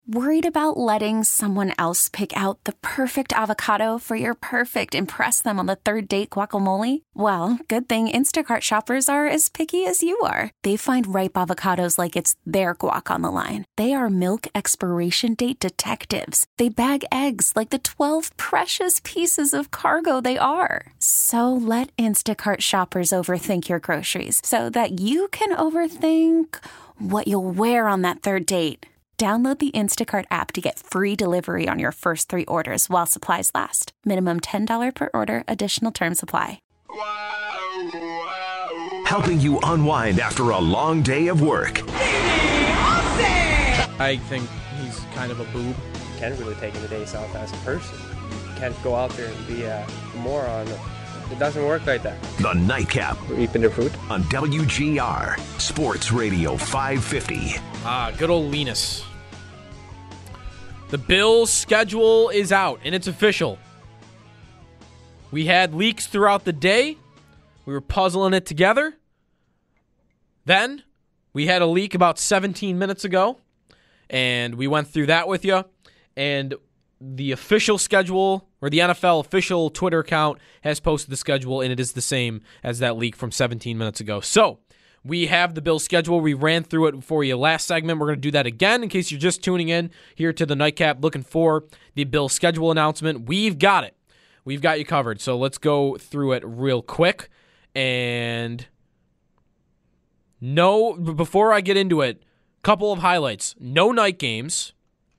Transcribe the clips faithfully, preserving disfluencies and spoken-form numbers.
Worried about letting someone else pick out the perfect avocado for your perfect impress them on the third date guacamole? Well, good thing Instacart shoppers are as picky as you are. They find ripe avocados like it's their guac on the line. They are milk expiration date detectives. They bag eggs like the twelve precious pieces of cargo they are. So let Instacart shoppers overthink your groceries so that you can overthink what you'll wear on that third date. Download the Instacart app to get free delivery on your first three orders while supplies last. Minimum ten dollars per order. Additional terms apply. Helping you unwind after a long day of work. I think he's kind of a boob. You can't really take the days off as a person. You can't go out there and be a moron. It doesn't work like that. The Nightcap. Reaping the fruit. On W G R, Sports Radio five fifty. Ah, good old Linus. The Bills' schedule is out, and it's official. We had leaks throughout the day. We were puzzling it together. Then, we had a leak about seventeen minutes ago, and we went through that with you. And the official schedule, or the N F L official Twitter account, has posted the schedule, and it is the same as that leak from seventeen minutes ago. So, we have the Bills schedule. We ran through it for you last segment. We're going to do that again in case you're just tuning in here to the Nightcap looking for the Bills schedule announcement. We've got it. We've got you covered. So let's go through it real quick. And no, before I get into it, couple of highlights. No night games.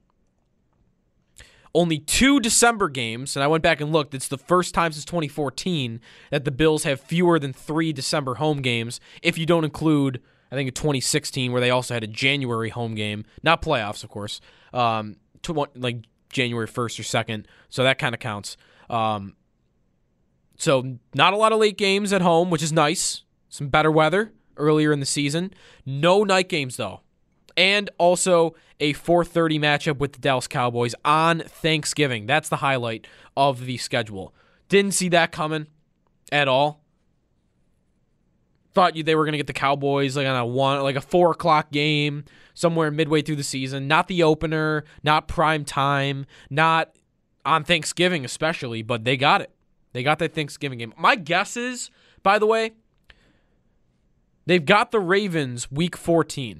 Only two December games, and I went back and looked. It's the first time since twenty fourteen that the Bills have fewer than three December home games, if you don't include, I think, in twenty sixteen, where they also had a January home game. Not playoffs, of course, um, to, like January first or second, so that kind of counts. Um, so not a lot of late games at home, which is nice. Some better weather earlier in the season. No night games, though. And also a four thirty matchup with the Dallas Cowboys on Thanksgiving. That's the highlight of the schedule. Didn't see that coming at all. Thought they were going to get the Cowboys like on a one, like a four o'clock game somewhere midway through the season. Not the opener, not prime time, not on Thanksgiving especially, but they got it. They got that Thanksgiving game. My guess is, by the way, they've got the Ravens week fourteen.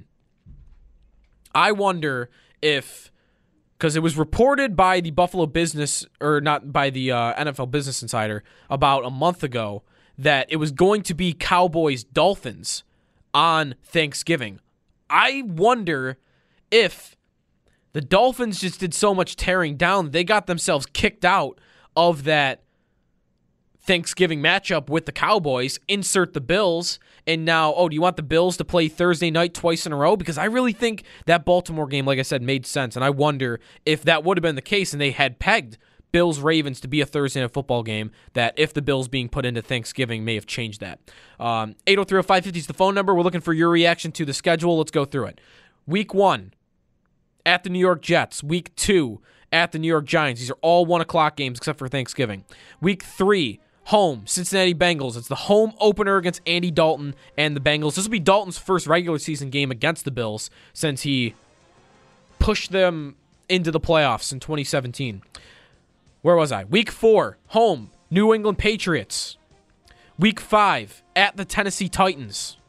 I wonder if, because it was reported by the Buffalo Business, or not by the uh, N F L Business Insider about a month ago, that it was going to be Cowboys-Dolphins on Thanksgiving. I wonder if the Dolphins just did so much tearing down, they got themselves kicked out of that Thanksgiving matchup with the Cowboys, insert the Bills, and now, oh, do you want the Bills to play Thursday night twice in a row? Because I really think that Baltimore game, like I said, made sense, and I wonder if that would have been the case and they had pegged Bills-Ravens to be a Thursday night football game, that if the Bills being put into Thanksgiving may have changed that. Um, eight oh three oh five five oh is the phone number. We're looking for your reaction to the schedule. Let's go through it. Week one, at the New York Jets. Week two, at the New York Giants. These are all one o'clock games except for Thanksgiving. Week three, home, Cincinnati Bengals. It's the home opener against Andy Dalton and the Bengals. This will be Dalton's first regular season game against the Bills since he pushed them into the playoffs in twenty seventeen. Where was I? Week four, home, New England Patriots. Week five, at the Tennessee Titans.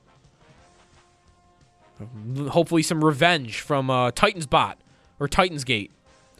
Hopefully some revenge from uh, Titans Bot or Titans Gate.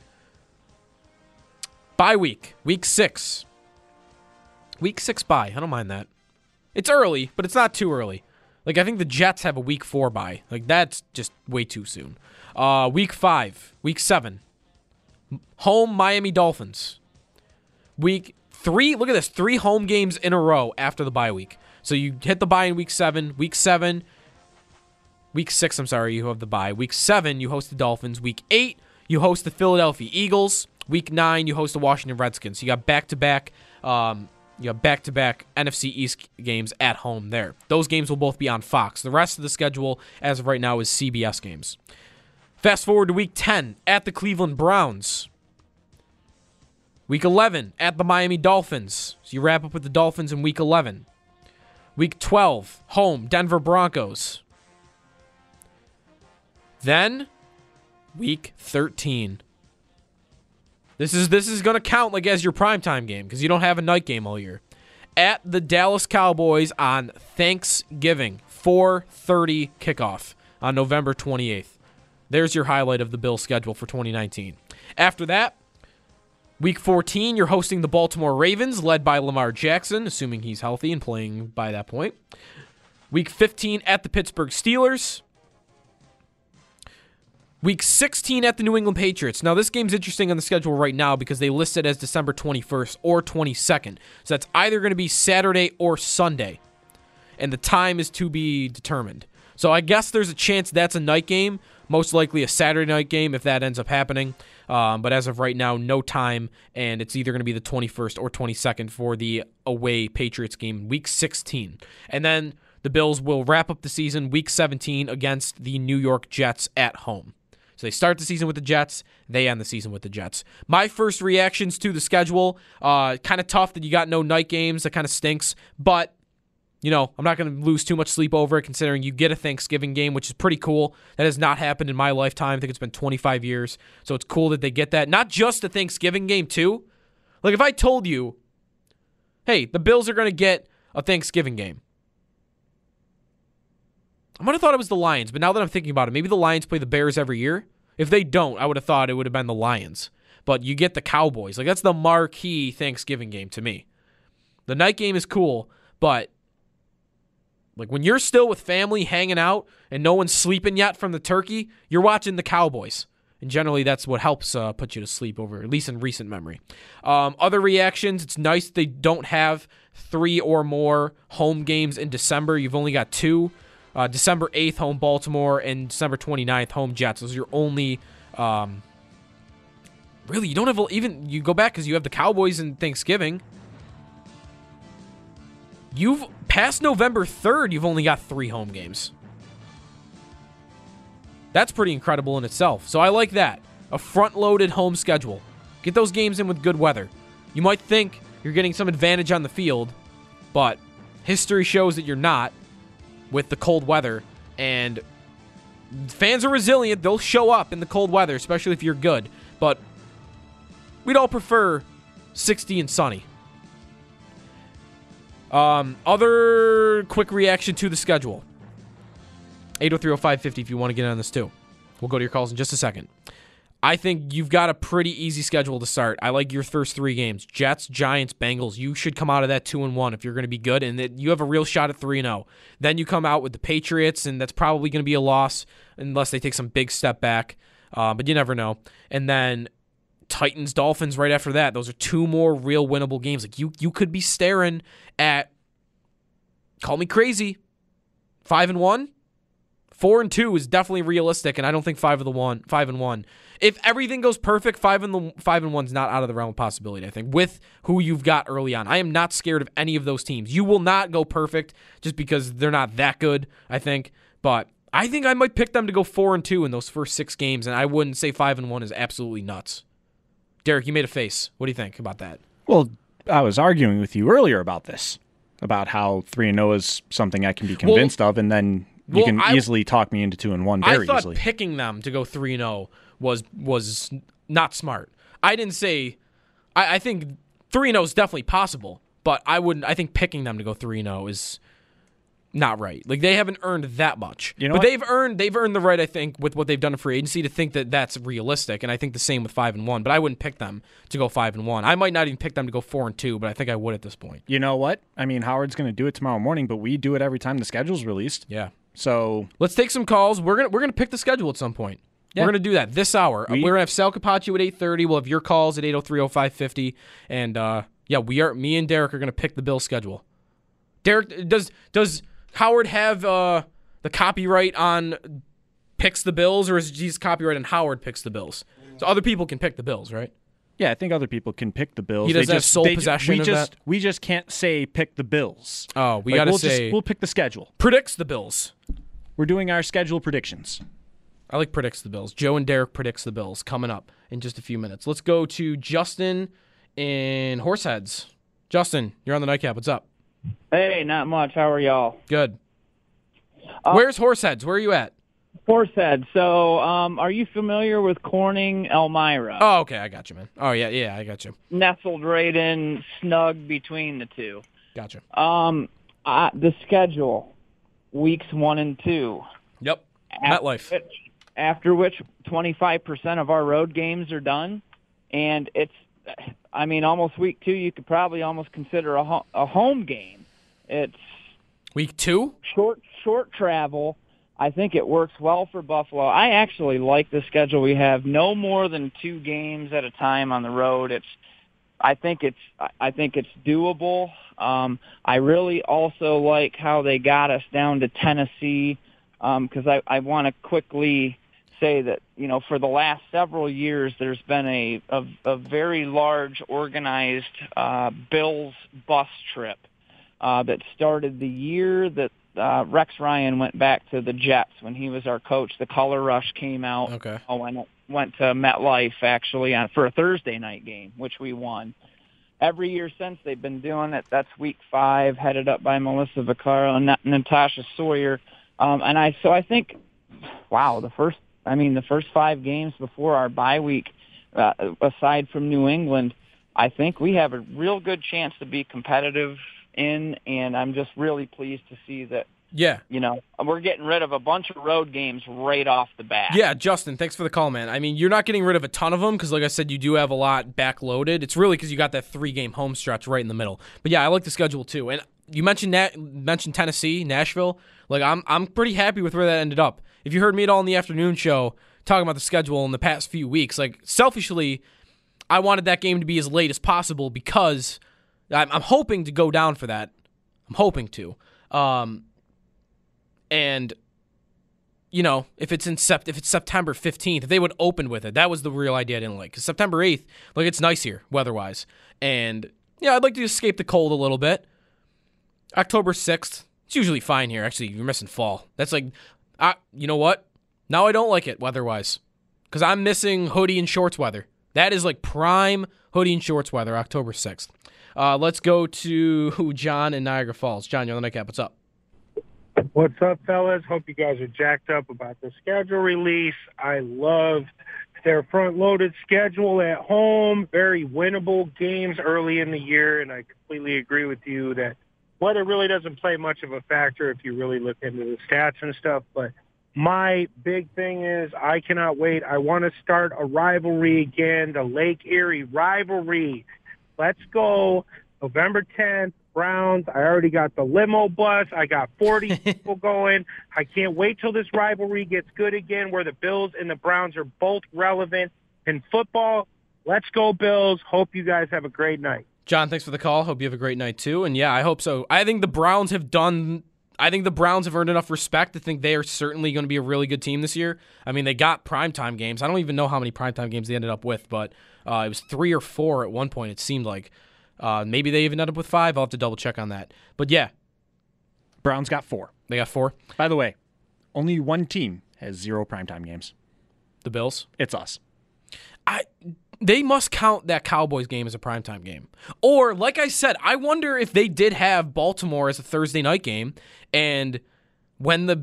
Bye week, week six. Week six bye. I don't mind that. It's early, but it's not too early. Like, I think the Jets have a week four bye. Like, that's just way too soon. Uh, week five. Week seven. Home Miami Dolphins. Week three. Look at this. Three home games in a row after the bye week. So you hit the bye in week seven. Week seven. Week six, I'm sorry, you have the bye. Week seven, you host the Dolphins. Week eight, you host the Philadelphia Eagles. Week nine, you host the Washington Redskins. So you got back-to-back... Um, You have back-to-back N F C East games at home there. Those games will both be on Fox. The rest of the schedule, as of right now, is C B S games. Fast forward to Week ten, at the Cleveland Browns. Week eleven, at the Miami Dolphins. So you wrap up with the Dolphins in Week eleven. Week twelve, home, Denver Broncos. Then, Week thirteen. This is this is going to count like as your primetime game because you don't have a night game all year. At the Dallas Cowboys on Thanksgiving, four thirty kickoff on November twenty-eighth. There's your highlight of the Bills' schedule for twenty nineteen. After that, Week fourteen, you're hosting the Baltimore Ravens, led by Lamar Jackson, assuming he's healthy and playing by that point. Week fifteen at the Pittsburgh Steelers. Week sixteen at the New England Patriots. Now, this game's interesting on the schedule right now because they list it as December twenty-first or twenty-second. So that's either going to be Saturday or Sunday. And the time is to be determined. So I guess there's a chance that's a night game. Most likely a Saturday night game if that ends up happening. Um, but as of right now, no time. And it's either going to be the twenty-first or twenty-second for the away Patriots game, Week sixteen. And then the Bills will wrap up the season Week seventeen against the New York Jets at home. So they start the season with the Jets, they end the season with the Jets. My first reactions to the schedule, uh, kind of tough that you got no night games. That kind of stinks. But, you know, I'm not going to lose too much sleep over it considering you get a Thanksgiving game, which is pretty cool. That has not happened in my lifetime. I think it's been twenty-five years. So it's cool that they get that. Not just a Thanksgiving game, too. Like, if I told you, hey, the Bills are going to get a Thanksgiving game, I might have thought it was the Lions, but now that I'm thinking about it, maybe the Lions play the Bears every year. If they don't, I would have thought it would have been the Lions. But you get the Cowboys. Like, that's the marquee Thanksgiving game to me. The night game is cool, but like when you're still with family hanging out and no one's sleeping yet from the turkey, you're watching the Cowboys. And generally, that's what helps uh, put you to sleep over, at least in recent memory. Um, other reactions, it's nice they don't have three or more home games in December. You've only got two. Uh, December eighth, home Baltimore, and December twenty-ninth, home Jets. Those are your only, um, really, you don't have, even, you go back because you have the Cowboys and Thanksgiving. You've, past November third, you've only got three home games. That's pretty incredible in itself. So I like that. A front-loaded home schedule. Get those games in with good weather. You might think you're getting some advantage on the field, but history shows that you're not. With the cold weather, and fans are resilient. They'll show up in the cold weather, especially if you're good. But we'd all prefer sixty and sunny. Um, other quick reaction to the schedule. eight oh three oh five fifty if you want to get on this too. We'll go to your calls in just a second. I think you've got a pretty easy schedule to start. I like your first three games. Jets, Giants, Bengals. You should come out of that two and one if you're going to be good, and you have a real shot at three and oh. Then you come out with the Patriots, and that's probably going to be a loss unless they take some big step back, uh, but you never know. And then Titans, Dolphins right after that. Those are two more real winnable games. Like you, you could be staring at, call me crazy, five and one. Four and two is definitely realistic, and I don't think five of the one, five and one. If everything goes perfect, five and the five and one's not out of the realm of possibility. I think with who you've got early on, I am not scared of any of those teams. You will not go perfect just because they're not that good. I think, but I think I might pick them to go four and two in those first six games, and I wouldn't say five and one is absolutely nuts. Derek, you made a face. What do you think about that? Well, I was arguing with you earlier about this, about how three and zero is something I can be convinced well, of, and then. You well, can I, easily talk me into two and one very I thought easily. Picking them to go three and zero was was not smart. I didn't say. I, I think three and zero is definitely possible, but I wouldn't. I think picking them to go three and zero is not right. Like they haven't earned that much, you know but what? they've earned they've earned the right. I think with what they've done in free agency to think that that's realistic, and I think the same with five and one. But I wouldn't pick them to go five and one. I might not even pick them to go four and two, but I think I would at this point. You know what? I mean, Howard's going to do it tomorrow morning, but we do it every time the schedule's released. Yeah. So let's take some calls. We're gonna we're gonna pick the schedule at some point. Yeah. We're gonna do that this hour. We, we're gonna have Sal Capaccio at eight thirty. We'll have your calls at eight oh three oh five fifty. And uh, yeah, we are. Me and Derek are gonna pick the Bill schedule. Derek, does does Howard have uh, the copyright on picks the Bills, or is his copyright on Howard picks the Bills? So other people can pick the Bills, right? Yeah, I think other people can pick the Bills. He doesn't they have just, sole they, possession we of just, that? We just can't say pick the Bills. Oh, we like, gotta we'll say just, we'll pick the schedule. Predicts the Bills. We're doing our schedule predictions. I like predicts the Bills. Joe and Derek predicts the Bills coming up in just a few minutes. Let's go to Justin in Horseheads. Justin, you're on the Nightcap. What's up? Hey, not much. How are y'all? Good. Uh, Where's Horseheads? Where are you at? Horsehead. So, um, are you familiar with Corning, Elmira? Oh, okay, I got you, man. Oh, yeah, yeah, I got you. Nestled right in, snug between the two. Gotcha. Um, uh, the schedule, weeks one and two. Yep, after MetLife. Which, after which twenty-five percent of our road games are done. And it's, I mean, almost week two, you could probably almost consider a, ho- a home game. It's week two? Short, short travel. I think it works well for Buffalo. I actually like the schedule we have. No more than two games at a time on the road. It's, I think it's, I think it's doable. Um, I really also like how they got us down to Tennessee, because um, I, I want to quickly say that, you know, for the last several years, there's been a a, a very large organized uh, Bills bus trip uh, that started the year that Uh, Rex Ryan went back to the Jets when he was our coach. The Color Rush came out. Okay. Oh, and it went to MetLife actually on, for a Thursday night game, which we won. Every year since they've been doing it. That's week five, headed up by Melissa Vaccaro and Nat- Natasha Sawyer. Um, and I so I think, wow, the first I mean the first five games before our bye week, uh, aside from New England, I think we have a real good chance to be competitive in, and I'm just really pleased to see that, yeah, you know, we're getting rid of a bunch of road games right off the bat. Yeah, Justin, thanks for the call, man. I mean, you're not getting rid of a ton of them because, like I said, you do have a lot backloaded. It's really because you got that three-game home stretch right in the middle. But, yeah, I like the schedule, too. And you mentioned Nat- mentioned Tennessee, Nashville. Like, I'm I'm pretty happy with where that ended up. If you heard me at all in the afternoon show talking about the schedule in the past few weeks, like, selfishly, I wanted that game to be as late as possible because I'm, I'm hoping to go down for that. I'm hoping to. Um, and, you know, if it's in sept- if it's September fifteenth, if they would open with it, that was the real idea I didn't like. Because September eighth, like, it's nice here, weather-wise. And, yeah, I'd like to escape the cold a little bit. October sixth, it's usually fine here. Actually, you're missing fall. That's like, I, you know what? Now I don't like it weather-wise. Because I'm missing hoodie and shorts weather. That is like prime hoodie and shorts weather, October sixth. Uh, let's go to John in Niagara Falls. John, you're on the Nightcap. What's up? What's up, fellas? Hope you guys are jacked up about the schedule release. I love their front-loaded schedule at home, very winnable games early in the year, and I completely agree with you that weather really doesn't play much of a factor if you really look into the stats and stuff. But my big thing is I cannot wait. I want to start a rivalry again, the Lake Erie rivalry. Let's go November tenth. Browns. I already got the limo bus. I got forty people going. I can't wait till this rivalry gets good again where the Bills and the Browns are both relevant in football. Let's go, Bills. Hope you guys have a great night. John, thanks for the call. Hope you have a great night, too. And, yeah, I hope so. I think the Browns have done – I think the Browns have earned enough respect to think they are certainly going to be a really good team this year. I mean, they got primetime games. I don't even know how many primetime games they ended up with, but uh, it was three or four at one point, it seemed like. Uh, maybe they even ended up with five. I'll have to double check on that. But yeah. Browns got four. They got four? By the way, only one team has zero primetime games. The Bills? It's us. I They must count that Cowboys game as a primetime game. Or, like I said, I wonder if they did have Baltimore as a Thursday night game, and when the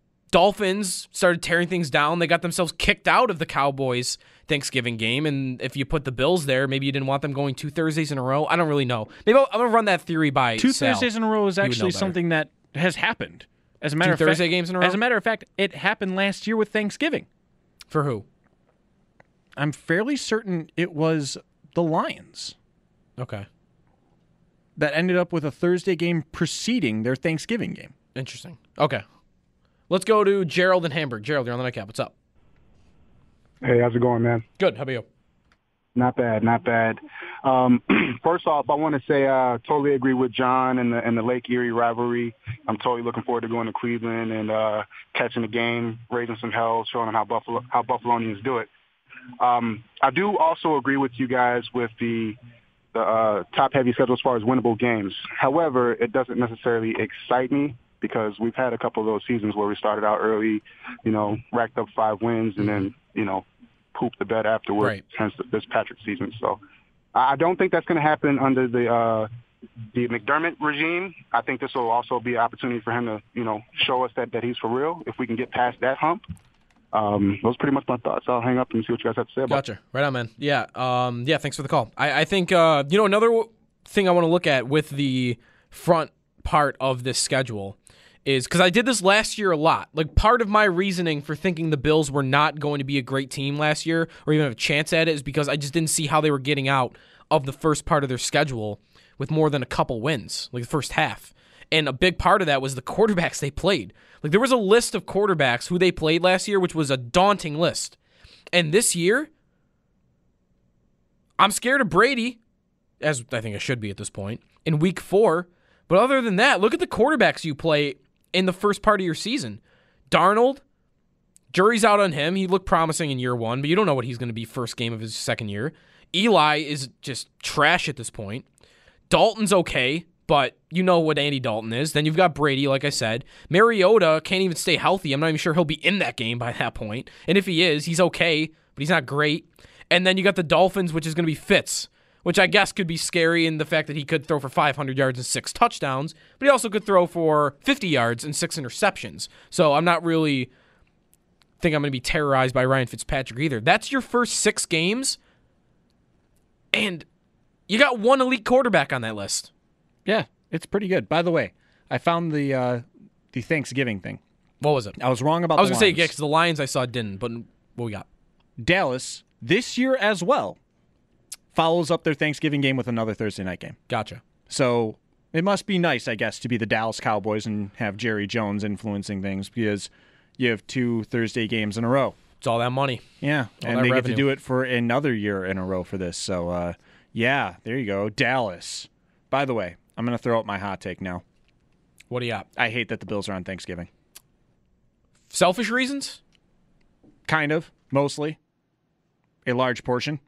Dolphins started tearing things down, they got themselves kicked out of the Cowboys Thanksgiving game, and if you put the Bills there, maybe you didn't want them going two Thursdays in a row. I don't really know. Maybe I'll, I'm going to run that theory by Two Sal. Thursdays in a row is actually something that has happened. As a matter two of Thursday fact, games in a row? As a matter of fact, it happened last year with Thanksgiving. For who? I'm fairly certain it was the Lions. Okay. That ended up with a Thursday game preceding their Thanksgiving game. Interesting. Okay. Let's go to Gerald in Hamburg. Gerald, you're on the Nightcap. What's up? Hey, how's it going, man? Good. How about you? Not bad, not bad. Um, first off, I want to say I uh, totally agree with John and the, and the Lake Erie rivalry. I'm totally looking forward to going to Cleveland and uh, catching the game, raising some hell, showing them how Buffalo how Buffalonians do it. Um, I do also agree with you guys with the the uh, top-heavy schedule as far as winnable games. However, it doesn't necessarily excite me because we've had a couple of those seasons where we started out early, you know, racked up five wins, and then, you know, pooped the bed afterwards, right. hence this Patrick season. So I don't think that's going to happen under the uh, the McDermott regime, I think this will also be an opportunity for him to, you know, show us that, that he's for real. If we can get past that hump, um, those are pretty much my thoughts. I'll hang up and see what you guys have to say about Gotcha. Right on, man. Yeah. Um, yeah, thanks for the call. I, I think, uh, you know, another w- thing I want to look at with the front part of this schedule is, because I did this last year a lot. Like, part of my reasoning for thinking the Bills were not going to be a great team last year or even have a chance at it is because I just didn't see how they were getting out of the first part of their schedule with more than a couple wins, like the first half. And a big part of that was the quarterbacks they played. Like, there was a list of quarterbacks who they played last year, which was a daunting list. And this year, I'm scared of Brady, as I think I should be at this point, in week four. But other than that, look at the quarterbacks you play in the first part of your season. Darnold, jury's out on him. He looked promising in year one, but you don't know what he's going to be first game of his second year. Eli is just trash at this point. Dalton's okay, but you know what Andy Dalton is. Then you've got Brady, like I said. Mariota can't even stay healthy. I'm not even sure he'll be in that game by that point. And if he is, he's okay, but he's not great. And then you got the Dolphins, which is going to be Fitz, which I guess could be scary in the fact that he could throw for five hundred yards and six touchdowns, but he also could throw for fifty yards and six interceptions. So I'm not really think I'm going to be terrorized by Ryan Fitzpatrick either. That's your first six games, and you got one elite quarterback on that list. Yeah, it's pretty good. By the way, I found the uh, the Thanksgiving thing. What was it? I was wrong about I was the going to say, Lions. yeah, because the Lions I saw didn't, but what we got? Dallas, this year as well, follows up their Thanksgiving game with another Thursday night game. Gotcha. So it must be nice, I guess, to be the Dallas Cowboys and have Jerry Jones influencing things because you have two Thursday games in a row. It's all that money. Yeah, all and that they revenue. get to do it for another year in a row for this. So, uh, yeah, there you go. Dallas. By the way, I'm going to throw out my hot take now. What do you got? I hate that the Bills are on Thanksgiving. Selfish reasons? Kind of, mostly. A large portion.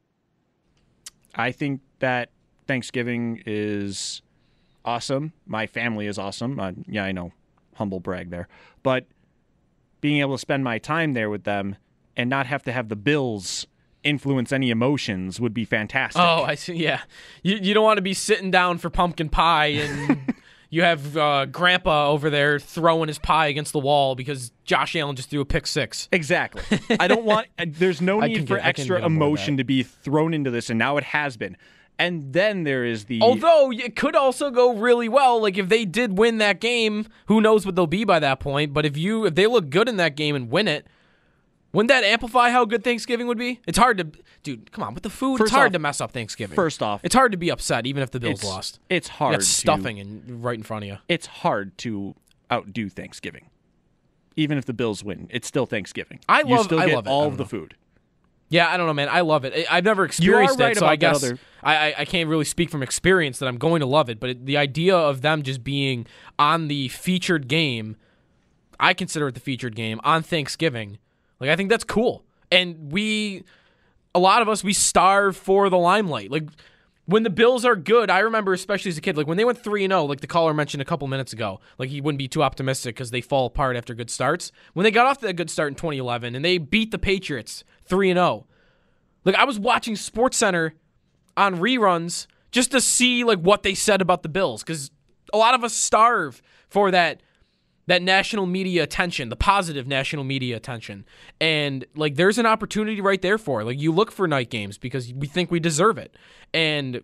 I think that Thanksgiving is awesome. My family is awesome. Uh, yeah, I know. Humble brag there. But being able to spend my time there with them and not have to have the Bills influence any emotions would be fantastic. Oh, I see. Yeah. You you don't want to be sitting down for pumpkin pie and you have uh, Grandpa over there throwing his pie against the wall because Josh Allen just threw a pick six. Exactly. I don't want, there's no I need can for get- I can extra get on board with emotion that. to be thrown into this, and now it has been. And then there is the... Although it could also go really well. Like if they did win that game, who knows what they'll be by that point. But if you if they look good in that game and win it, wouldn't that amplify how good Thanksgiving would be? It's hard to, dude. Come on, with the food, First it's hard off- to mess up Thanksgiving. First off, it's hard to be upset even if the Bills it's, lost. It's You hard got to... stuffing in, right in front of you. It's hard to outdo Thanksgiving. Even if the Bills win, it's still Thanksgiving. I You love- still I get love it. I all don't of the know. food. Yeah, I don't know, man. I love it. I- I've never You are experienced right it, so I about that guess other- I, I I can't really speak from experience that I'm going to love it. But it, the idea of them just being on the featured game, I consider it the featured game on Thanksgiving. Like I think that's cool. And we, a lot of us, we starve for the limelight. Like when the Bills are good, I remember especially as a kid, like when they went three and oh, like the caller mentioned a couple minutes ago, like he wouldn't be too optimistic because they fall apart after good starts. When they got off to that good start in twenty eleven and they beat the Patriots three and oh, like I was watching SportsCenter on reruns just to see like what they said about the Bills because a lot of us starve for that that national media attention, the positive national media attention. And like there's an opportunity right there for it. Like you look for night games because we think we deserve it. And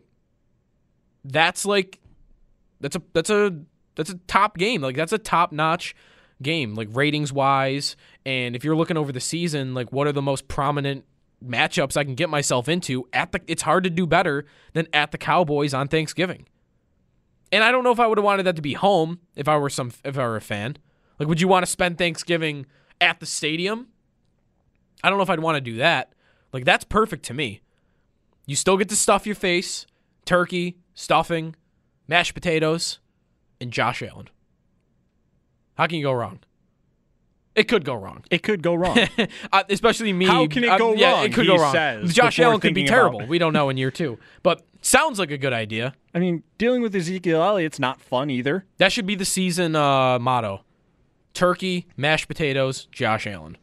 that's like that's a that's a that's a top game. Like that's a top-notch game, like ratings wise. And if you're looking over the season, like what are the most prominent matchups I can get myself into at the it's hard to do better than at the Cowboys on Thanksgiving. And I don't know if I would have wanted that to be home if I were some if I were a fan. Like, would you want to spend Thanksgiving at the stadium? I don't know if I'd want to do that. Like, that's perfect to me. You still get to stuff your face, turkey, stuffing, mashed potatoes, and Josh Allen. How can you go wrong? It could go wrong. It could go wrong. uh, especially me. How can it uh, go yeah, wrong, It could he go wrong. says, Josh before Allen could be thinking terrible. about- We don't know in year two. But sounds like a good idea. I mean, dealing with Ezekiel Elliott's not fun either. That should be the season uh, motto. Turkey, mashed potatoes, Josh Allen.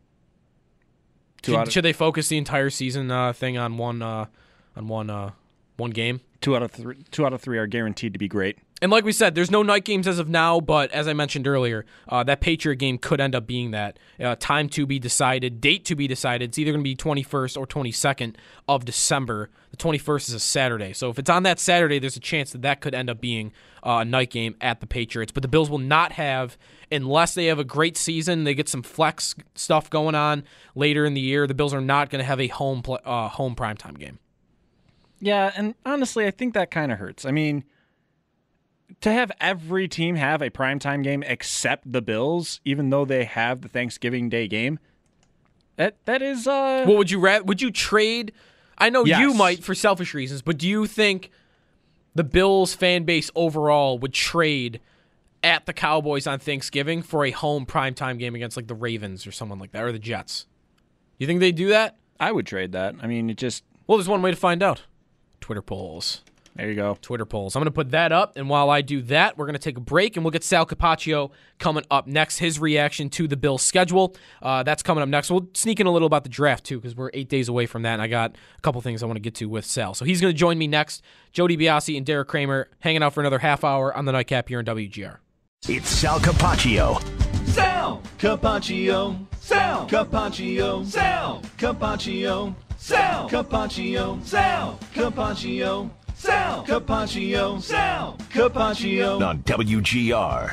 Two Should, out of- should they focus the entire season uh, thing on one uh, on one uh, One game. Two out of three. Two out of three are guaranteed to be great. And like we said, there's no night games as of now, but as I mentioned earlier, uh, that Patriot game could end up being that. Uh, time to be decided, date to be decided. It's either going to be twenty-first or twenty-second of December. The twenty-first is a Saturday. So if it's on that Saturday, there's a chance that that could end up being uh, a night game at the Patriots. But the Bills will not have, unless they have a great season, they get some flex stuff going on later in the year, the Bills are not going to have a home, pl- uh, home primetime game. Yeah, and honestly, I think that kind of hurts. I mean, to have every team have a primetime game except the Bills, even though they have the Thanksgiving Day game, that that is. Uh... Well, would you ra- would you trade? I know Yes. you might for selfish reasons, but do you think the Bills fan base overall would trade at the Cowboys on Thanksgiving for a home primetime game against like the Ravens or someone like that, or the Jets? You think they'd do that? I would trade that. I mean, it just. Well, there's one way to find out. Twitter polls. There you go. Twitter polls. I'm going to put that up, and while I do that, we're going to take a break, and we'll get Sal Capaccio coming up next, his reaction to the Bills' schedule. Uh, that's coming up next. We'll sneak in a little about the draft, too, because we're eight days away from that, and I got a couple things I want to get to with Sal. So he's going to join me next. Joe DiBiase and Derek Kramer hanging out for another half hour on the Nightcap here in W G R. It's Sal Capaccio. Sal Capaccio. Sal Capaccio. Sal Capaccio. Sal Capaccio. Sal Capaccio. Sal Capaccio. Sal Capaccio. On W G R.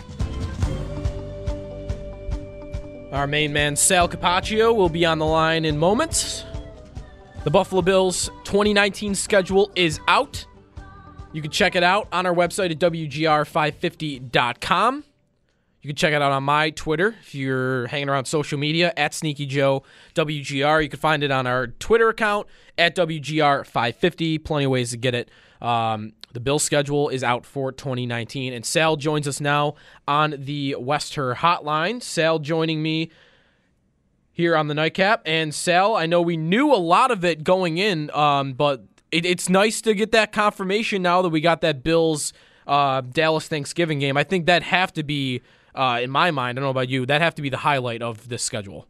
Our main man, Sal Capaccio, will be on the line in moments. The Buffalo Bills twenty nineteen schedule is out. You can check it out on our website at W G R five fifty dot com. You can check it out on my Twitter if you're hanging around social media, at Sneaky Joe W G R. You can find it on our Twitter account at W G R five fifty. Plenty of ways to get it. Um, the Bills schedule is out for twenty nineteen, and Sal joins us now on the Wester Hotline. Sal joining me here on the Nightcap. And Sal, I know we knew a lot of it going in, um, but it, it's nice to get that confirmation now that we got that Bills uh, Dallas Thanksgiving game. I think that have to be, uh, in my mind, I don't know about you, that have to be the highlight of this schedule.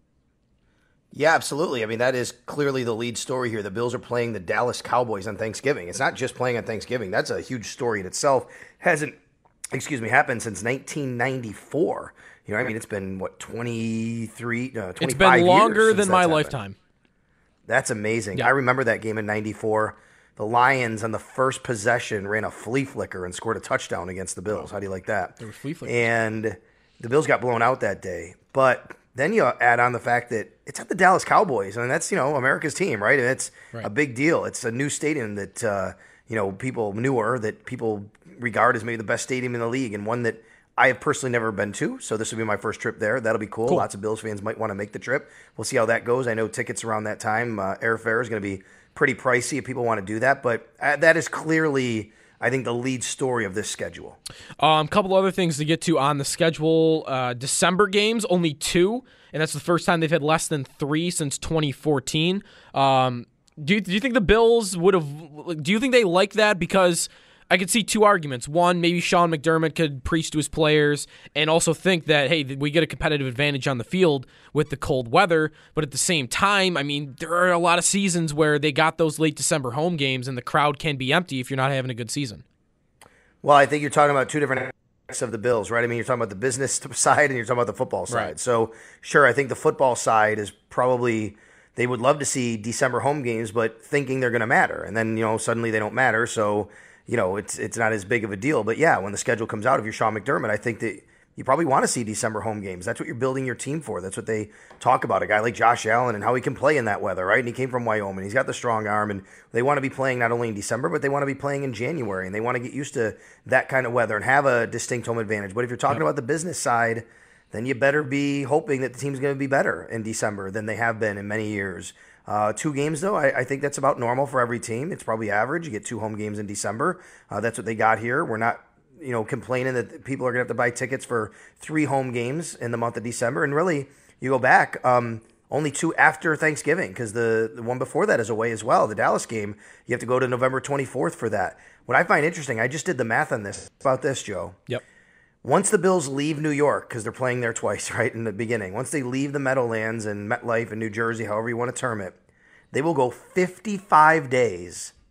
Yeah, absolutely. I mean, that is clearly the lead story here. The Bills are playing the Dallas Cowboys on Thanksgiving. It's not just playing on Thanksgiving. That's a huge story in itself. Hasn't, excuse me, happened since nineteen ninety-four. You know, I mean, it's been, what, twenty-three, no, twenty-five years. It's been longer since than my happened. lifetime. That's amazing. Yeah. I remember that game in ninety-four. The Lions on the first possession ran a flea flicker and scored a touchdown against the Bills. How do you like that? There were flea flickers. And the Bills got blown out that day. But then you add on the fact that it's at the Dallas Cowboys. I mean, that's, you know, America's team, right? And it's Right. a big deal. It's a new stadium that, uh, you know, people newer, that people regard as maybe the best stadium in the league, and one that I have personally never been to. So this will be my first trip there. That'll be cool. Cool. Lots of Bills fans might want to make the trip. We'll see how that goes. I know tickets around that time, uh, airfare is going to be pretty pricey if people want to do that. But uh, that is clearly, I think, the lead story of this schedule. A um, couple other things to get to on the schedule. Uh, December games, only two, and that's the first time they've had less than three since twenty fourteen. Um, do you, do you think the Bills would have? Do you think they like that? Because I could see two arguments. One, maybe Sean McDermott could preach to his players and also think that, hey, we get a competitive advantage on the field with the cold weather. But at the same time, I mean, there are a lot of seasons where they got those late December home games and the crowd can be empty if you're not having a good season. Well, I think you're talking about two different aspects of the Bills, right? I mean, you're talking about the business side and you're talking about the football side. Right. So, sure, I think the football side is probably, they would love to see December home games, but thinking they're going to matter. And then, you know, suddenly they don't matter. So, you know, it's it's not as big of a deal. But, yeah, when the schedule comes out, if you're Sean McDermott, I think that you probably want to see December home games. That's what you're building your team for. That's what they talk about, a guy like Josh Allen and how he can play in that weather, right? And he came from Wyoming. He's got the strong arm, and they want to be playing not only in December, but they want to be playing in January, and they want to get used to that kind of weather and have a distinct home advantage. But if you're talking yep. about the business side, then you better be hoping that the team's going to be better in December than they have been in many years. Uh, two games, though, I, I think that's about normal for every team. It's probably average. You get two home games in December. Uh, that's what they got here. We're not, you know, complaining that people are going to have to buy tickets for three home games in the month of December. And really, you go back, um, only two after Thanksgiving, because the, the one before that is away as well. The Dallas game, you have to go to November twenty-fourth for that. What I find interesting, I just did the math on this, about this, Joe. Yep. Once the Bills leave New York, because they're playing there twice, right, in the beginning. Once they leave the Meadowlands and MetLife and New Jersey, however you want to term it, they will go fifty-five days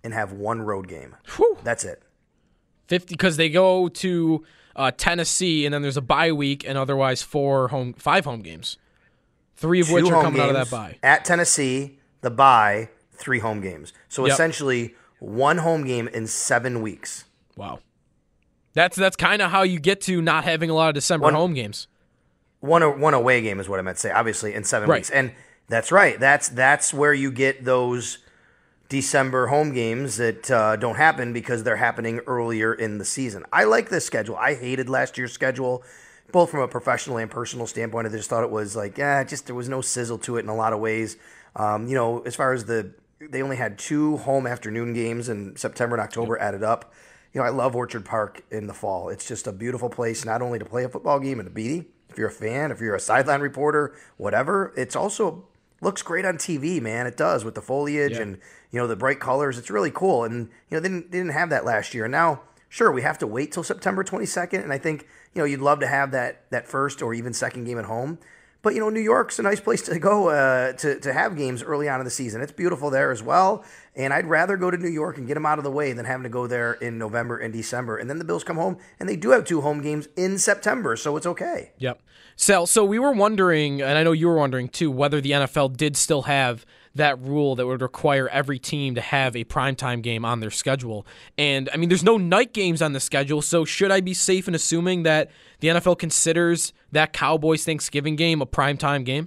and have one road game. Whew. That's it. fifty because they go to uh, Tennessee, and then there's a bye week, and otherwise four home, five home games, three of Two which are home coming out of games that bye. At Tennessee, the bye, three home games. So Yep. essentially, one home game in seven weeks. Wow, that's that's kind of how you get to not having a lot of December One- home games. One one away game is what I meant to say. Obviously, in seven Right. weeks, and that's right. That's that's where you get those December home games that uh, don't happen because they're happening earlier in the season. I like this schedule. I hated last year's schedule, both from a professional and personal standpoint. I just thought it was like, yeah, just there was no sizzle to it in a lot of ways. Um, you know, as far as the, they only had two home afternoon games in September and October added up. You know, I love Orchard Park in the fall. It's just a beautiful place, not only to play a football game and to be, if you're a fan, if you're a sideline reporter, whatever. It's also looks great on T V, man. It does with the foliage Yeah. and, you know, the bright colors. It's really cool. And, you know, they didn't, they didn't have that last year. And now, sure, we have to wait till September twenty-second. And I think, you know, you'd love to have that that first or even second game at home. But, you know, New York's a nice place to go uh, to, to have games early on in the season. It's beautiful there as well. And I'd rather go to New York and get them out of the way than having to go there in November and December. And then the Bills come home, and they do have two home games in September, so it's okay. Yep. Sal, so we were wondering, and I know you were wondering too, whether the N F L did still have that rule that would require every team to have a primetime game on their schedule. And, I mean, there's no night games on the schedule, so should I be safe in assuming that the N F L considers that Cowboys Thanksgiving game a primetime game?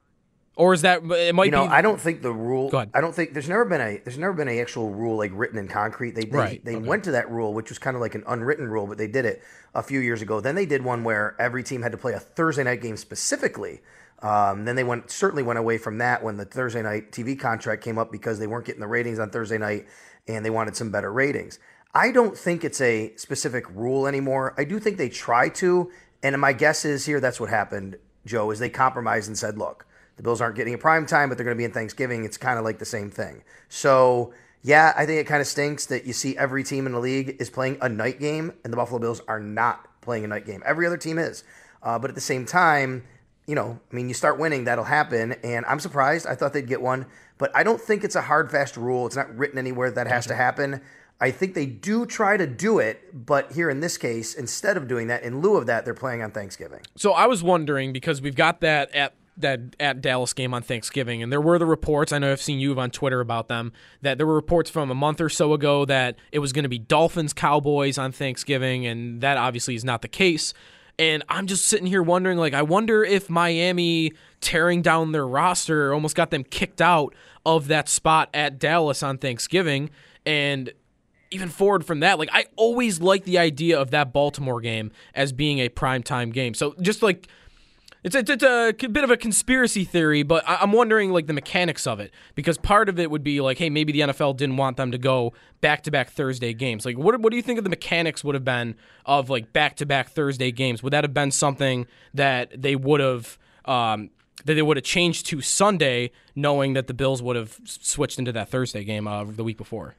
Or is that, it might you know, be... I don't think the rule. Go ahead. I don't think there's never been a there's never been a actual rule like written in concrete. They they, Right, they okay. went to that rule, which was kind of like an unwritten rule, but they did it a few years ago. Then they did one where every team had to play a Thursday night game specifically. Um, then they went certainly went away from that when the Thursday night T V contract came up because they weren't getting the ratings on Thursday night and they wanted some better ratings. I don't think it's a specific rule anymore. I do think they try to, and my guess is here that's what happened, Joe, is they compromised and said, look, the Bills aren't getting a prime time, but they're going to be in Thanksgiving. It's kind of like the same thing. So, yeah, I think it kind of stinks that you see every team in the league is playing a night game, and the Buffalo Bills are not playing a night game. Every other team is. Uh, but at the same time, you know, I mean, you start winning, that'll happen. And I'm surprised. I thought they'd get one. But I don't think it's a hard, fast rule. It's not written anywhere that has to happen. I think they do try to do it, but here in this case, instead of doing that, in lieu of that, they're playing on Thanksgiving. So I was wondering, because we've got that at that at Dallas game on Thanksgiving, and there were the reports, I know I've seen you on Twitter about them, that there were reports from a month or so ago that it was going to be Dolphins-Cowboys on Thanksgiving, and that obviously is not the case. And I'm just sitting here wondering, like, I wonder if Miami tearing down their roster almost got them kicked out of that spot at Dallas on Thanksgiving. And even forward from that, like, I always like the idea of that Baltimore game as being a primetime game. So just like, it's a, it's a bit of a conspiracy theory, but I- I'm wondering, like, the mechanics of it, because part of it would be like, hey, maybe the N F L didn't want them to go back-to-back Thursday games. Like, what what do you think of the mechanics would have been of, like, back-to-back Thursday games? Would that have been something that they would have um, that they would have changed to Sunday, knowing that the Bills would have s- switched into that Thursday game uh, the week before?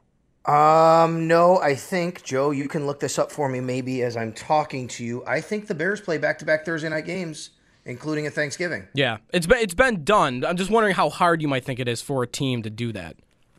Um, no, I think, Joe, you can look this up for me maybe as I'm talking to you. I think the Bears play back-to-back Thursday night games, including a Thanksgiving. Yeah, it's been, it's been done. I'm just wondering how hard you might think it is for a team to do that.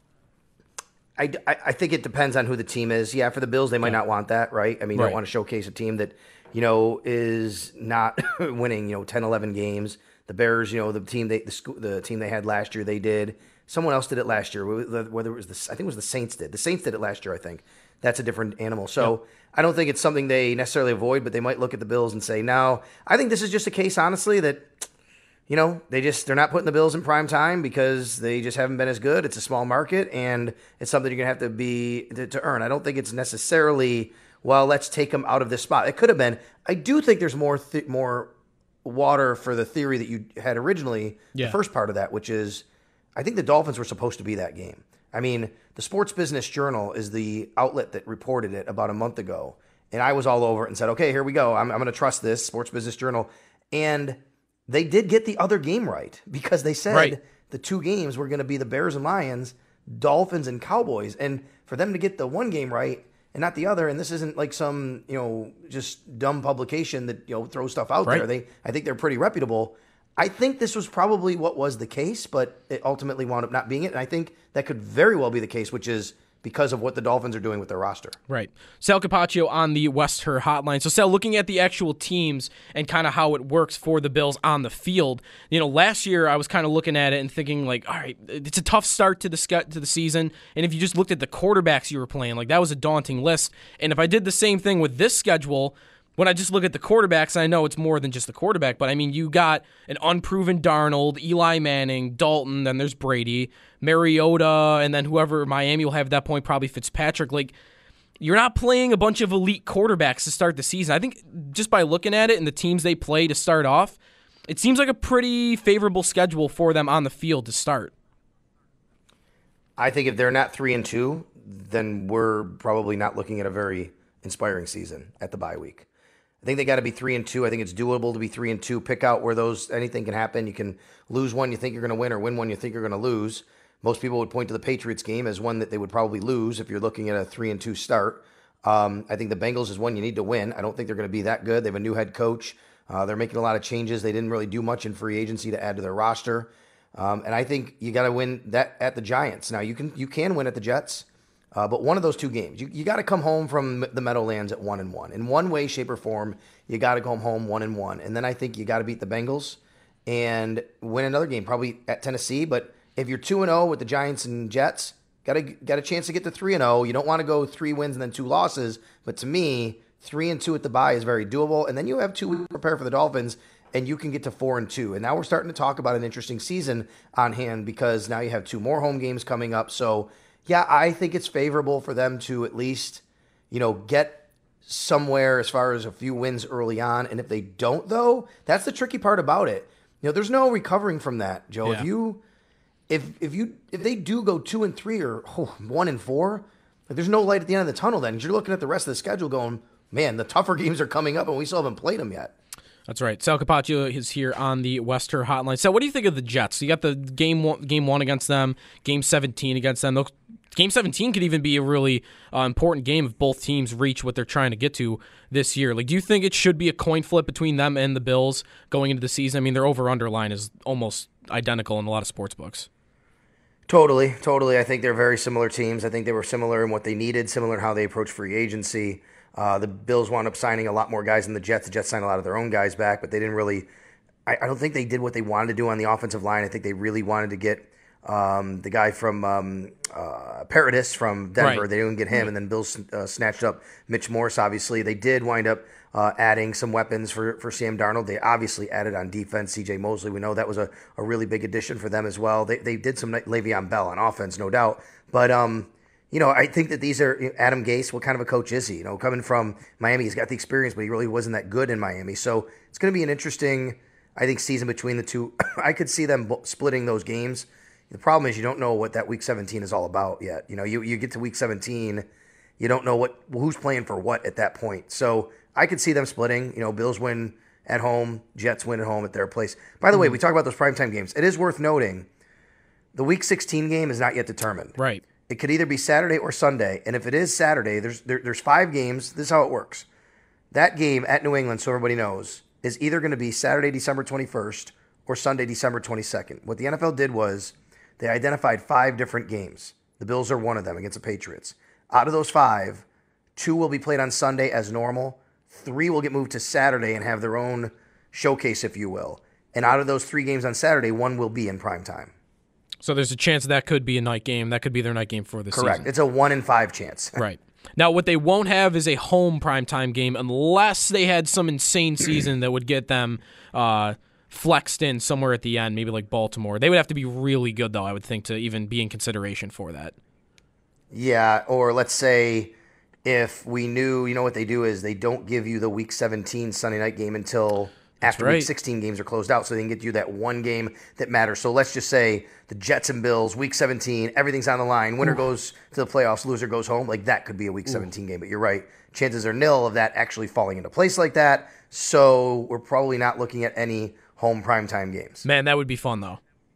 I, I, I think it depends on who the team is. Yeah, for the Bills, they might Yeah. not want that, right? I mean, you Right. don't want to showcase a team that, you know, is not winning, you know, ten, eleven games. The Bears, you know, the team they the, sco- the team they had last year, they did. Someone else did it last year. Whether it was the, I think it was the Saints did. The Saints did it last year, I think. That's a different animal. So I don't think it's something they necessarily avoid, but they might look at the Bills and say, no. I think this is just a case, honestly, that, you know, they just, they're not putting the Bills in prime time because they just haven't been as good. It's a small market, and it's something you're going to have to be, to, to earn. I don't think it's necessarily, well, let's take them out of this spot. It could have been. I do think there's more, th- more water for the theory that you had originally, Yeah. the first part of that, which is, I think the Dolphins were supposed to be that game. I mean, the Sports Business Journal is the outlet that reported it about a month ago. And I was all over it and said, okay, here we go. I'm, I'm going to trust this, Sports Business Journal. And they did get the other game right because they said Right. the two games were going to be the Bears and Lions, Dolphins and Cowboys. And for them to get the one game right and not the other, and this isn't like some, you know, just dumb publication that, you know, throws stuff out Right. there. They, I think they're pretty reputable. I think this was probably what was the case, but it ultimately wound up not being it. And I think that could very well be the case, which is because of what the Dolphins are doing with their roster. Right. Sal Capaccio on the West Her Hotline. So, Sal, looking at the actual teams and kind of how it works for the Bills on the field, you know, last year I was kind of looking at it and thinking, like, all right, it's a tough start to the sk- to the season. And if you just looked at the quarterbacks you were playing, like, that was a daunting list. And if I did the same thing with this schedule, when I just look at the quarterbacks, I know it's more than just the quarterback, but I mean, you got an unproven Darnold, Eli Manning, Dalton, then there's Brady, Mariota, and then whoever Miami will have at that point, probably Fitzpatrick. Like, you're not playing a bunch of elite quarterbacks to start the season. I think just by looking at it and the teams they play to start off, it seems like a pretty favorable schedule for them on the field to start. I think if they're not three and two, then we're probably not looking at a very inspiring season at the bye week. I think they got to be three and two. I think it's doable to be three and two. Pick out where those anything can happen. You can lose one you think you're going to win, or win one you think you're going to lose. Most people would point to the Patriots game as one that they would probably lose if you're looking at a three and two start. Um, I think the Bengals is one you need to win. I don't think they're going to be that good. They have a new head coach. Uh, they're making a lot of changes. They didn't really do much in free agency to add to their roster. Um, and I think you got to win that at the Giants. Now you can you can win at the Jets. Uh, but one of those two games, you, you got to come home from the Meadowlands at one and one. In one way, shape, or form, you got to come home one and one. And then I think you got to beat the Bengals and win another game, probably at Tennessee. But if you're two and zero with the Giants and Jets, got a got a chance to get to three and zero. You don't want to go three wins and then two losses. But to me, three and two at the bye is very doable. And then you have two weeks to prepare for the Dolphins, and you can get to four and two. And now we're starting to talk about an interesting season on hand because now you have two more home games coming up. So. Yeah, I think it's favorable for them to at least, you know, get somewhere as far as a few wins early on. And if they don't, though, that's the tricky part about it. You know, there's no recovering from that, Joe. Yeah. If you, if if you, if they do go two and three or oh, one and four, like there's no light at the end of the tunnel. Then you're looking at the rest of the schedule, going, man, the tougher games are coming up, and we still haven't played them yet. That's right. Sal Capaccio is here on the West Her Hotline. So, what do you think of the Jets? You got the game one, game one against them, game seventeen against them. Those, game seventeen could even be a really uh, important game if both teams reach what they're trying to get to this year. Like, do you think it should be a coin flip between them and the Bills going into the season? I mean, their over-under line is almost identical in a lot of sports books. Totally, totally. I think they're very similar teams. I think they were similar in what they needed, similar in how they approached free agency. Uh, the Bills wound up signing a lot more guys than the Jets. The Jets signed a lot of their own guys back, but they didn't really I, – I don't think they did what they wanted to do on the offensive line. I think they really wanted to get um, the guy from um, uh, Paradis from Denver. Right. They didn't get him, right. And then Bills uh, snatched up Mitch Morse, obviously. They did wind up uh, adding some weapons for, for Sam Darnold. They obviously added on defense C J Mosley. We know that was a, a really big addition for them as well. They, they did some Le'Veon Bell on offense, no doubt. But um, – You know, I think that these are Adam Gase. What kind of a coach is he? You know, coming from Miami, he's got the experience, but he really wasn't that good in Miami. So it's going to be an interesting, I think, season between the two. I could see them splitting those games. The problem is you don't know what that Week seventeen is all about yet. You know, you, you get to Week seventeen, you don't know what who's playing for what at that point. So I could see them splitting. You know, Bills win at home, Jets win at home at their place. By the mm-hmm. way, we talk about those primetime games. It is worth noting the Week sixteen game is not yet determined. Right. It could either be Saturday or Sunday, and if it is Saturday, there's there, there's five games. This is how it works. That game at New England, so everybody knows, is either going to be Saturday, December twenty-first, or Sunday, December twenty-second. What the N F L did was they identified five different games. The Bills are one of them against the Patriots. Out of those five, two will be played on Sunday as normal. Three will get moved to Saturday and have their own showcase, if you will. And out of those three games on Saturday, one will be in prime time. So there's a chance that could be a night game. That could be their night game for the season. Correct. It's a one in five chance. Right. Now, what they won't have is a home primetime game unless they had some insane season that would get them uh, flexed in somewhere at the end, maybe like Baltimore. They would have to be really good, though, I would think, to even be in consideration for that. Yeah, or let's say if we knew, you know what they do is they don't give you the Week seventeen Sunday night game until after right. Week sixteen games are closed out, so they can get you that one game that matters. So let's just say the Jets and Bills, Week seventeen, everything's on the line. Winner Ooh. goes to the playoffs, loser goes home. Like, that could be a Week Ooh. seventeen game. But you're right. Chances are nil of that actually falling into place like that. So we're probably not looking at any home primetime games. Man, that would be fun, though.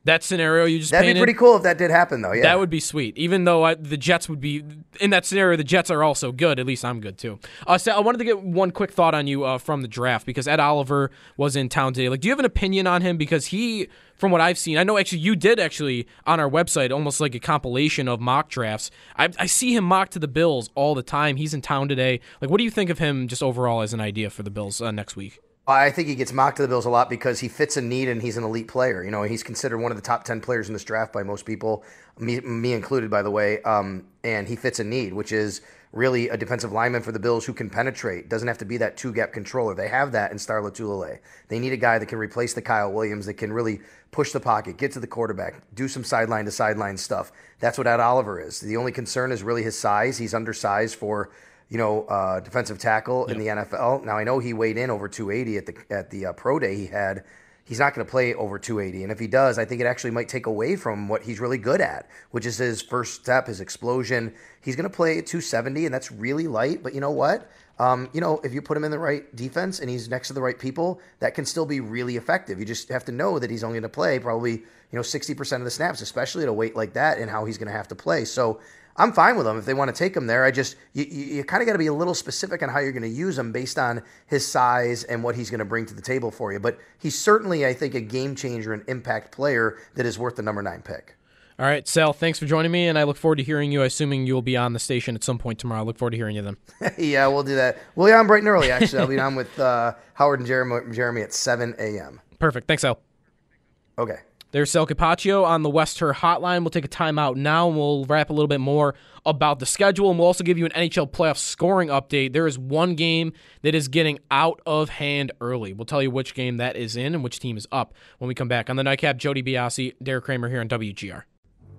That scenario you just That'd painted, be pretty cool if that did happen, though. Yeah, that would be sweet. Even though I, the Jets would be in that scenario, the Jets are also good. At least I'm good too. Uh, so I wanted to get one quick thought on you uh, from the draft because Ed Oliver was in town today. Like, do you have an opinion on him? Because he, from what I've seen, I know actually you did actually on our website almost like a compilation of mock drafts. I, I see him mock to the Bills all the time. He's in town today. Like, what do you think of him just overall as an idea for the Bills uh, next week? I think he gets mocked to the Bills a lot because he fits a need and he's an elite player. You know, he's considered one of the top ten players in this draft by most people, me, me included, by the way. Um, and he fits a need, which is really a defensive lineman for the Bills who can penetrate. Doesn't have to be that two-gap controller. They have that in Star Lotulelei. They need a guy that can replace the Kyle Williams, that can really push the pocket, get to the quarterback, do some sideline-to-sideline stuff. That's what Ed Oliver is. The only concern is really his size. He's undersized for you know, uh, defensive tackle in yep. the N F L. Now, I know he weighed in over two eighty at the at the uh, pro day he had. He's not going to play over two eighty. And if he does, I think it actually might take away from what he's really good at, which is his first step, his explosion. He's going to play at two seventy, and that's really light. But you know what? Um, you know, if you put him in the right defense and he's next to the right people, that can still be really effective. You just have to know that he's only going to play probably, you know, sixty percent of the snaps, especially at a weight like that and how he's going to have to play. So I'm fine with him if they want to take him there. I just you, you, you kind of got to be a little specific on how you're going to use him based on his size and what he's going to bring to the table for you. But he's certainly, I think, a game changer and impact player that is worth the number nine pick. All right, Sal, thanks for joining me, and I look forward to hearing you, assuming you'll be on the station at some point tomorrow. I look forward to hearing you then. Yeah, we'll do that. We'll be on bright and early, actually. I'll be on with uh, Howard and Jeremy, Jeremy at seven a.m. Perfect. Thanks, Sal. Okay. There's Sal Capaccio on the West Her Hotline. We'll take a timeout now, and we'll wrap a little bit more about the schedule, and we'll also give you an N H L playoff scoring update. There is one game that is getting out of hand early. We'll tell you which game that is in and which team is up when we come back. On the Nightcap, Jody Biasi, Derek Kramer here on W G R.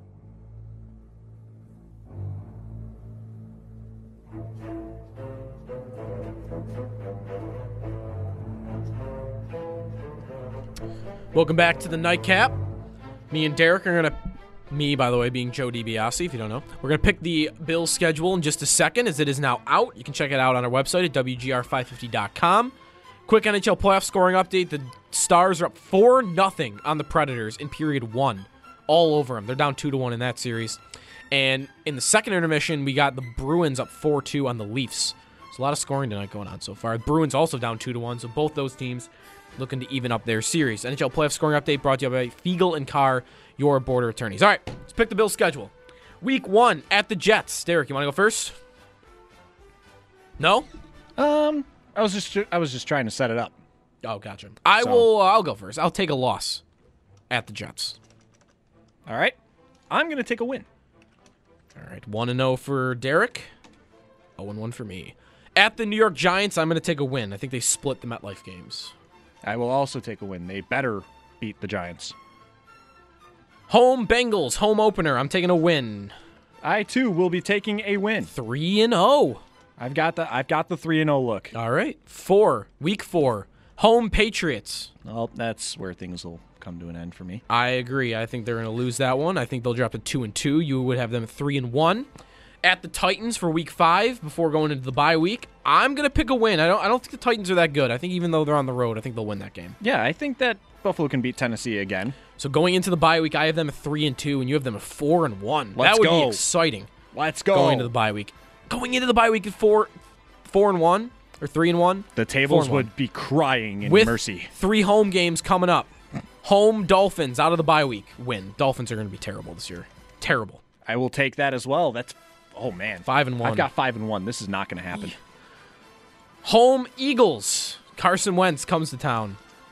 Welcome back to the Nightcap. Me and Derek are going to, me, by the way, being Joe DiBiase, if you don't know. We're going to pick the Bills schedule in just a second, as it is now out. You can check it out on our website at W G R five fifty dot com. Quick N H L playoff scoring update. The Stars are up four nothing on the Predators in period one. All over them. They're down two to one in that series. And in the second intermission, we got the Bruins up four two on the Leafs. There's a lot of scoring tonight going on so far. The Bruins also down two to one, so both those teams looking to even up their series. N H L playoff scoring update brought to you by Fiegel and Carr, your border attorneys. All right, let's pick the Bills schedule. Week one at the Jets. Derek, you want to go first? No? Um, I was just I was just trying to set it up. Oh, gotcha. I So- will. Uh, I'll go first. I'll take a loss at the Jets. All right, I'm going to take a win. All right, one and zero for Derek. zero and one for me. At the New York Giants, I'm going to take a win. I think they split the MetLife games. I will also take a win. They better beat the Giants. Home Bengals, home opener. I'm taking a win. I too will be taking a win. Three and zero. I've got the I've got the three and zero look. All right, four. Week four. Home Patriots. Well, that's where things will come to an end for me. I agree. I think they're going to lose that one. I think they'll drop to two and two. You would have them at three and one. At the Titans for week five before going into the bye week. I'm going to pick a win. I don't I don't think the Titans are that good. I think even though they're on the road, I think they'll win that game. Yeah, I think that Buffalo can beat Tennessee again. So going into the bye week, I have them at three and two, and you have them at four and one. Let's that would go. be exciting. Let's go. Going into the bye week. Going into the bye week at four four and one or three and one. The tables and would one. be crying in With mercy. Three home games coming up. Home Dolphins out of the bye week win. Dolphins are going to be terrible this year. Terrible. I will take that as well. That's oh man, Five and one. I've got five and one. This is not going to happen. Home Eagles. Carson Wentz comes to town.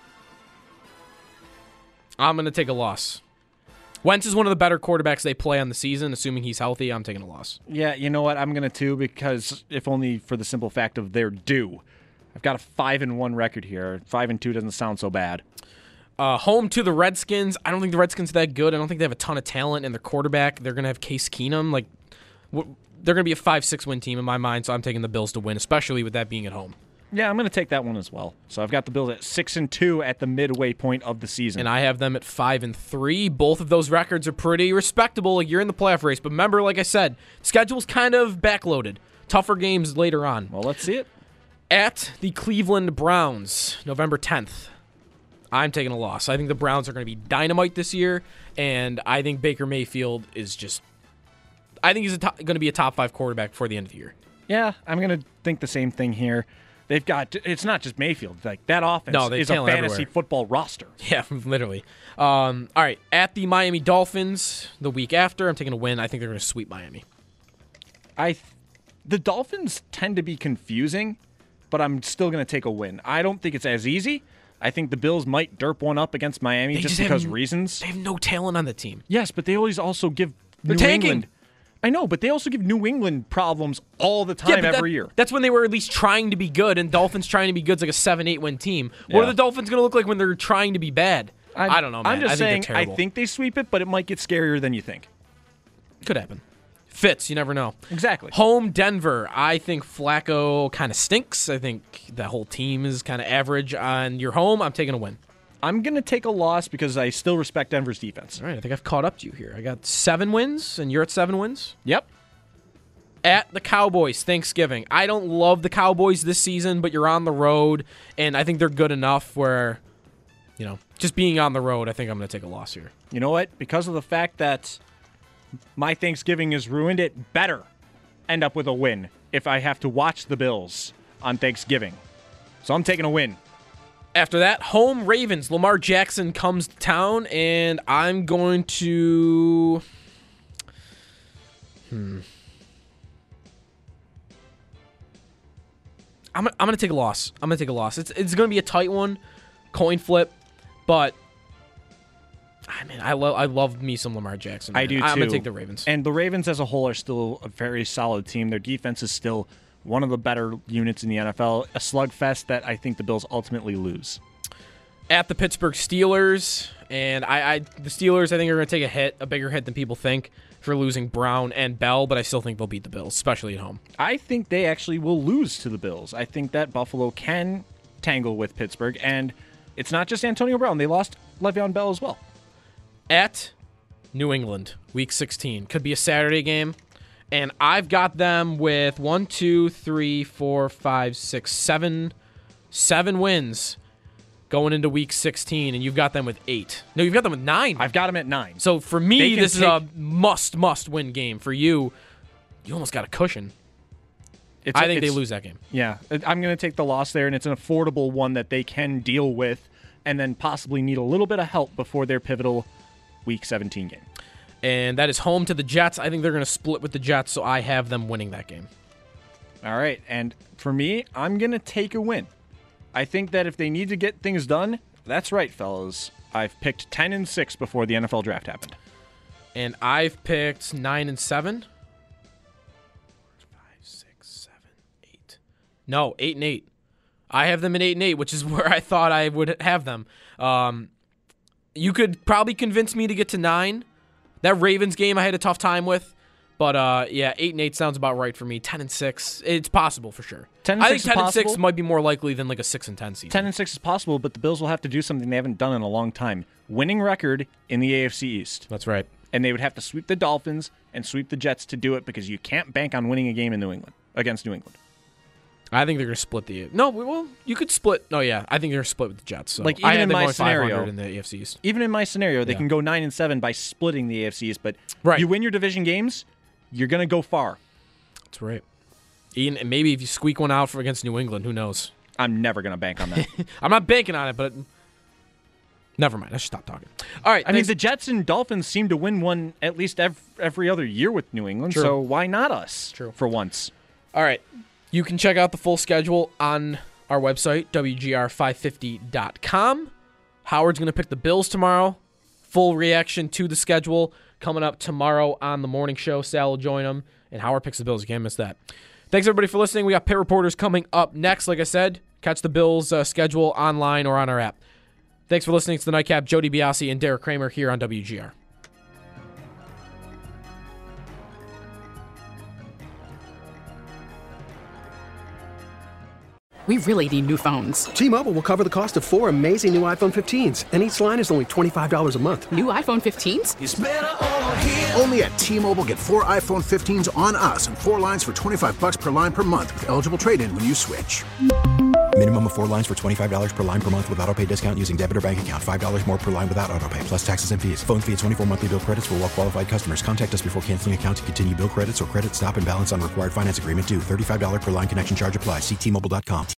I'm going to take a loss. Wentz is one of the better quarterbacks they play on the season. Assuming he's healthy, I'm taking a loss. Yeah, you know what? I'm going to too, because if only for the simple fact of they're due. I've got a five and one record here. Five and two doesn't sound so bad. Uh, home to the Redskins. I don't think the Redskins are that good. I don't think they have a ton of talent in their quarterback. They're going to have Case Keenum. Like, w- they're going to be a five six win team in my mind, so I'm taking the Bills to win, especially with that being at home. Yeah, I'm going to take that one as well. So I've got the Bills at six and two at the midway point of the season, And I have them at five and three. Both of those records are pretty respectable. Like, you're in the playoff race, but remember, like I said, schedule's kind of backloaded. Tougher games later on. Well, let's see it. At the Cleveland Browns, November tenth. I'm taking a loss. I think the Browns are going to be dynamite this year, and I think Baker Mayfield is just – I think he's going to be a top five quarterback before the end of the year. Yeah, I'm going to think the same thing here. They've got – it's not just Mayfield. Like, that offense no, is a fantasy everywhere. football roster. Yeah, literally. Um, all right, at the Miami Dolphins the week after, I'm taking a win. I think they're going to sweep Miami. I th- The Dolphins tend to be confusing, but I'm still going to take a win. I don't think it's as easy. I think the Bills might derp one up against Miami they just, just because have, reasons. They have no talent on the team. Yes, but they always also give They're New tanking. England. I know, but they also give New England problems all the time, yeah, every that, year. That's when they were at least trying to be good, and Dolphins trying to be good is like a seven eight win team. What Yeah. are the Dolphins going to look like when they're trying to be bad? I'm, I don't know, man. I'm just I saying, think they're I terrible. think they sweep it, but it might get scarier than you think. Could happen. Fits, you never know. Exactly. Home Denver. I think Flacco kind of stinks. I think the whole team is kind of average. On your home, I'm taking a win. I'm going to take a loss because I still respect Denver's defense. All right, I think I've caught up to you here. I got seven wins, and you're at seven wins? Yep. At the Cowboys, Thanksgiving. I don't love the Cowboys this season, but you're on the road, and I think they're good enough where, you know, just being on the road, I think I'm going to take a loss here. You know what? Because of the fact that my Thanksgiving is ruined, it better end up with a win if I have to watch the Bills on Thanksgiving. So I'm taking a win. After that, home Ravens. Lamar Jackson comes to town, and I'm going to... Hmm. I'm, I'm going to take a loss. I'm going to take a loss. It's it's going to be a tight one, coin flip, but I mean, I love I love me some Lamar Jackson. Man. I do too. I'm going to take the Ravens. And the Ravens as a whole are still a very solid team. Their defense is still one of the better units in the N F L. A slugfest that I think the Bills ultimately lose. At the Pittsburgh Steelers, and I, I the Steelers I think are going to take a hit, a bigger hit than people think for losing Brown and Bell, but I still think they'll beat the Bills, especially at home. I think they actually will lose to the Bills. I think that Buffalo can tangle with Pittsburgh, and it's not just Antonio Brown. They lost Le'Veon Bell as well. At New England, Week sixteen. Could be a Saturday game. And I've got them with one, two, three, four, five, six, seven, seven wins going into Week sixteen, and you've got them with eight. No, you've got them with nine. I've got them at nine. So for me, can this take- is a must, must win game. For you, you almost got a cushion. It's, I think they it's- lose that game. Yeah, I'm going to take the loss there, and it's an affordable one that they can deal with and then possibly need a little bit of help before their pivotal Week seventeen game. And that is home to the Jets. I think they're going to split with the Jets, so I have them winning that game. All right, and for me, I'm going to take a win. I think that if they need to get things done, that's right, fellas. I've picked ten and six before the N F L draft happened. And I've picked nine and seven. Five, six, seven, eight. No, eight and eight. I have them at eight and eight, which is where I thought I would have them. Um, you could probably convince me to get to nine. That Ravens game I had a tough time with. But, uh, yeah, eight and eight sounds about right for me. ten and six, it's possible for sure. ten and I six think ten is and six possible. might be more likely than like a six and ten season. ten and six is possible, but the Bills will have to do something they haven't done in a long time. Winning record in the A F C East. That's right. And they would have to sweep the Dolphins and sweep the Jets to do it because you can't bank on winning a game in New England against New England. I think they're going to split the... No, well, you could split... No, yeah, I think they're going to split with the Jets. So Like, I even had in them my going five hundred scenario- in the A F C East. Even in my scenario, they Yeah. can go nine and seven by splitting the A F C East, but Right. you win your division games, you're going to go far. That's right. Ian, and maybe if you squeak one out for against New England, who knows? I'm never going to bank on that. I'm not banking on it, but never mind. I should stop talking. All right. I mean, thanks- the Jets and Dolphins seem to win one at least every, every other year with New England, True. so why not us True. for once? All right. You can check out the full schedule on our website, W G R five fifty dot com. Howard's going to pick the Bills tomorrow. Full reaction to the schedule coming up tomorrow on the morning show. Sal will join him, and Howard picks the Bills. You can't miss that. Thanks, everybody, for listening. We got Pit Reporters coming up next. Like I said, catch the Bills' uh, schedule online or on our app. Thanks for listening to the Nightcap. Jody Biasi and Derek Kramer here on W G R. We really need new phones. T-Mobile will cover the cost of four amazing new iPhone fifteens, and each line is only twenty-five dollars a month. New iPhone fifteens? It's better over here. Only at T-Mobile, get four iPhone fifteens on us and four lines for twenty-five bucks per line per month with eligible trade-in when you switch. Minimum of four lines for twenty-five dollars per line per month with autopay discount using debit or bank account. five dollars more per line without autopay, plus taxes and fees. Phone fee at twenty-four monthly bill credits for well qualified customers. Contact us before canceling account to continue bill credits or credit stop and balance on required finance agreement due. thirty-five dollars per line connection charge applies. See T Mobile dot com.